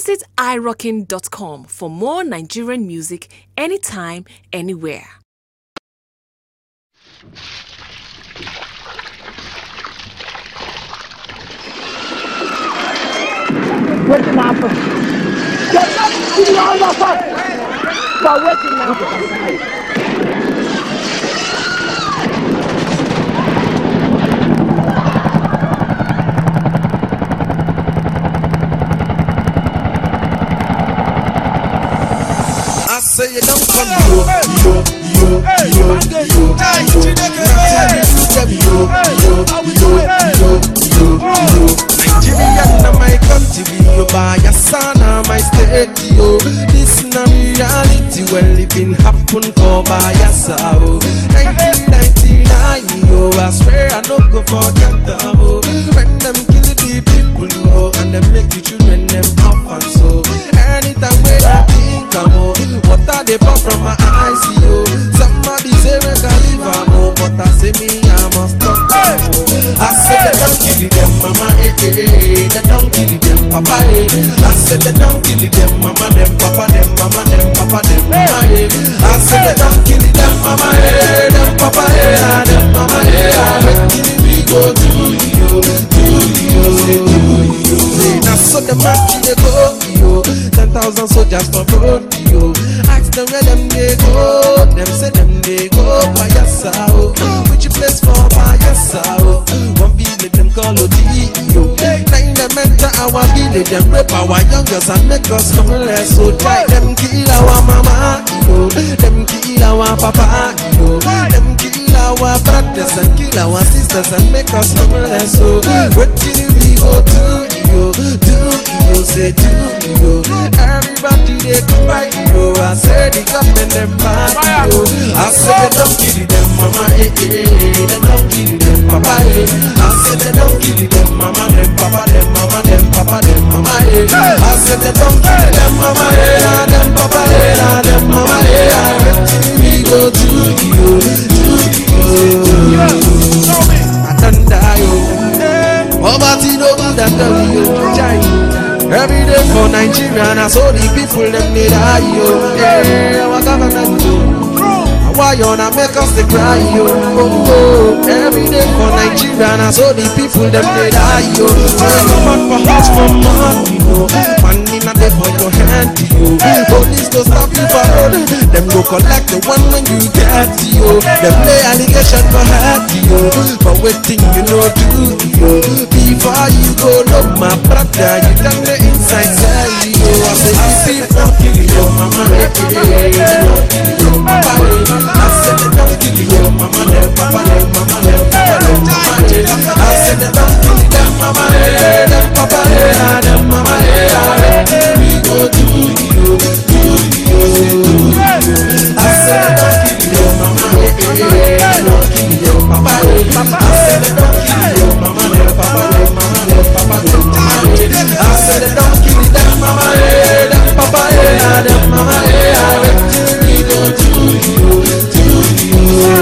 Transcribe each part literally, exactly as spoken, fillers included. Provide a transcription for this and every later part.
Visit i rockin dot com for more Nigerian music anytime, anywhere. What's the matter? Get up to the other side. But what's the matter? Say you don't come yo, yo, yo, yo, yo, yo, yo, yo, yo, yo. Nigerian na my country, yo, by your son, my state, yo. This na reality, well, it been happen for by your son. nineteen ninety-nine, yo, I swear I no go forget them, oh. When them kill the people, yo, and them make the children them orphans, so anytime we think I'm oh, water they pop from my eyes, yo. Somebody say we can leave am, oh, but I say me I must stop. I said they don't kill them, mama, eh, eh, eh. They don't kill them, papa, eh. I said they don't kill them, mama, them, papa, them, mama, them, papa, them, mama, eh. I said they don't kill them, mama, eh, them, papa, eh, ah, them, mama, eh. I make kill we go to you, to you, say to you. Say now so the match they go, yo. Ten thousand soldiers for road, yo. Ask them where them they go, them say them they go by your side. Which place for by your side? One village them call O D, yo. Nine them enter our village, them rape our young girls and make us homeless. So try them kill our mama, yo. Them kill our papa, yo. Them kill our brothers and kill our sisters and make us homeless. So what till we go to, yo? Do you say do you? Everybody they cry, yo. I say the government them bad, yo. I say they don't kill them, mama, eh, eh, eh. They don't kill them, papa, eh. I say they don't kill them, mama, them, papa, them, mama, them, papa, them, mama, eh. I say they don't kill them, mama, eh, ah, them, papa, eh, ah, them, mama, eh. I we go to you, to you. I don't die, yo. Poverty no good and the real giant. Every day for Nigeria, and I saw the people them they die, yo. Yeah, our government, yo. Why you wanna make us they cry, yo? Oh, oh. Every day for Nigeria, and I saw the people them they die, yo. Try to man for house for money, yo. Money not there for your hand, yo. Police go stop you for road. Them go collect the one when you get, yo. Them play allegation for head, yo. But waiting you know do, yo. Before you go look my brother, you done the inside cell, yo. I say you see don't kill yo, mama, eh, eh, eh. Don't kill yo, papa, eh. I said they don't kill yo, mama, them, papa, them, mama, them, papa, them, mama, eh. I said they don't kill them, mama, eh, them, papa, eh, ah, them, mama, eh, ah. We go to you, to you, to you. I said they don't kill yo, mama, eh, eh, eh. Don't kill yo, papa, eh. I said they don't kill yo, mama, them, papa, them, mama, them, papa, them, mama, eh. I said they don't kill them, mama, eh, them, papa, eh, ah, them, mama, eh, ah. We go to you, to you.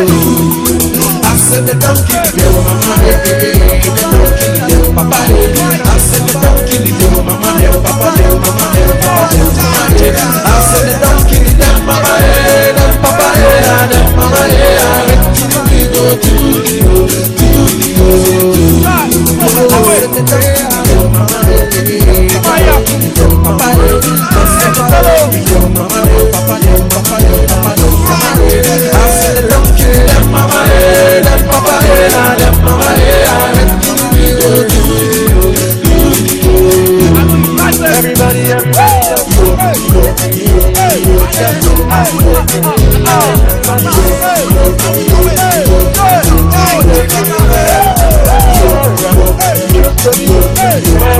I said they don't kill you, mama, eh, eh, eh. They don't kill you, papa, eh. I said they don't kill you, mama, eh, papa, eh, mama, eh, papa, eh, mama, eh. I said they don't kill them, mama, eh, them, papa, eh, ah, them, mama, eh, ah. We go to you, to you. I said they don't kill you, mama, eh, eh, eh. Papa, eh. I said they don't kill you, mama, eh, papa, eh, papa, eh, papa, eh, mama, eh. I said they don't kill them, mama, eh, them, papa, eh, ah, them, mama, eh, ah. We go to you, to you. Everybody, everybody, everybody.